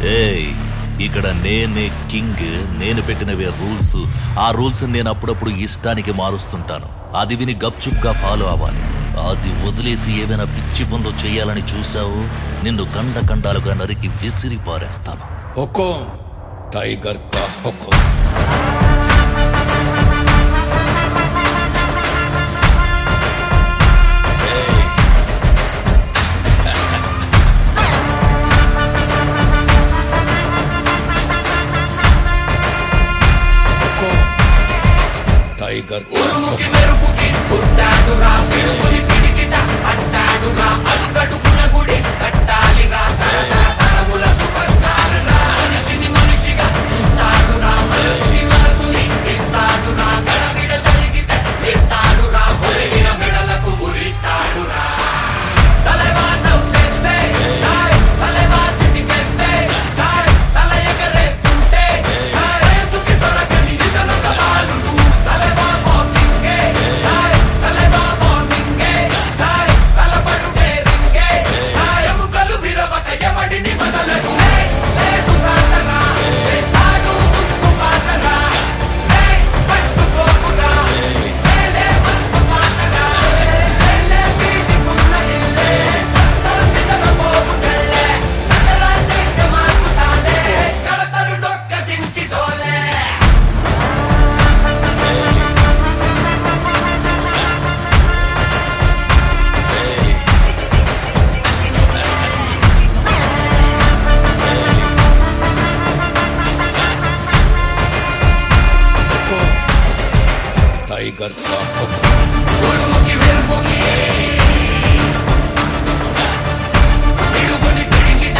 ఏయ్, ఇక్కడ నేనే కింగ్. నేను పెట్టినవే రూల్స్. ఆ రూల్స్ నేను అప్పుడప్పుడు ఇష్టానికి మారుస్తుంటాను. అది విని గప్చుప్గా ఫాలో అవ్వాలి. అది వదిలేసి ఏమైనా పిచ్చి పనులు చేయాలని చూసావు, నిన్ను కండాలుగా నరికి విసిరి పారేస్తాను. హుకుం టైగర్ కా హుకుం. టైగర్ ఉరుముకి మెరుపుకి పుట్టాడురా, పిడుగుని పిడికిట అట్టాడురా, అడుగడుగున గుడి కట్టాలిరా, తరముల సూపర్ స్టార్ రా, మనిషిని మనిషిగా చూస్తాడురా, మనసుని ఇస్తాడురా, గడబిడ జరిగితే వేస్తాడురా, ఒరిగిన మెడలకు ఉరితాడురా. తలవా నవ్వేస్తే స్టైల్, తలవా చిటికేస్తే స్టైల్, తల ఎగరేస్తుంటే స్టైల్, రేసుకి దొరకని ఇతనొక బాలుడు. తలవా వాకింగే స్టైల్, తలవా మార్నింగే స్టైల్, తలపడుటే రింగే స్టైల్, ఎముకలు విరవక ఎవడిని వదలడు. లేదు రాతరా, వేస్తాడు ముందు పాతరా, పట్టుకోకురా, మేలే మందు మాటరా, చెల్లె వీటికున్న ఇల్లే, అస్సలు నిద్రపోవుటల్లే, నగరా చైత్య మార్పు సాలే, కడతరు డొక్క చించి డోలే. హుకుం టైగర్ కా హుకుం. ఉరుముకి మెరుపుకి పిడుగుని పిడికిట.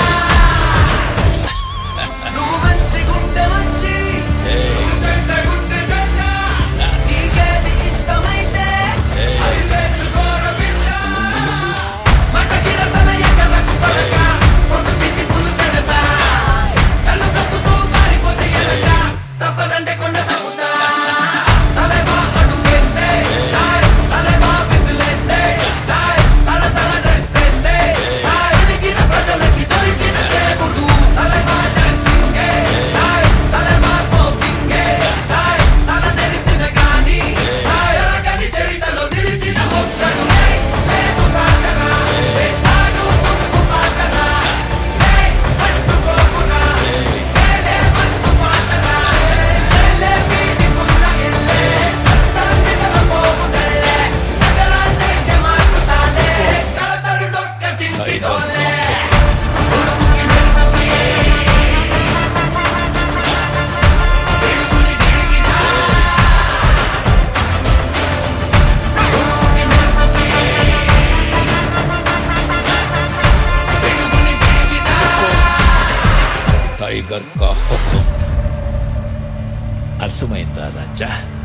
నువ్వు మంచిగుంటే మంచి, నువ్వు చెడ్డగుంటే చెడ్డ, నీకేది ఇష్టమైతే అది తెచ్చుకోర బిడ్డ. మటగిరసల ఎగరకు కొడక, పొట్టు తీసి పులుసెడతా, కళ్ళు కప్పుతూ పారిపోతే ఎలక, తప్పదంటే కొండ తగ్గుతా. తలవా అడుగేస్తే స్టైల్, తలవా విసిలేస్తే స్టైల్, తల డ్రెస్ వేస్తే స్టైల్, అడిగిన ప్రజలకి దొరికిన దేవుడు. తలవా డాన్సింగే స్టైల్, తలవా స్మోకింగే స్టైల్, తల నెరిసిన గాని స్టైల్, ఎరగని చరితలో నిలిచిన ఒక్కడు. లేదు కాకరా, వేస్తాడు ముందు పాతరా, పట్టుకోకురా, మేలే మందు మాటరా, చెల్లె వీటికున్న ఇల్లే, అస్సలు నిద్రపోవుటల్లే, నగరా చైత్య మార్పు సాలే, కడతరు డొక్క చించి డోలే. ఉరుముకి మెరుపుకి పిడుగుని పిడికిట. ఉరుముకి మెరుపుకి పిడుగుని పిడికిట. టైగర్ కా హుకుం. అర్థమైందా రాజా?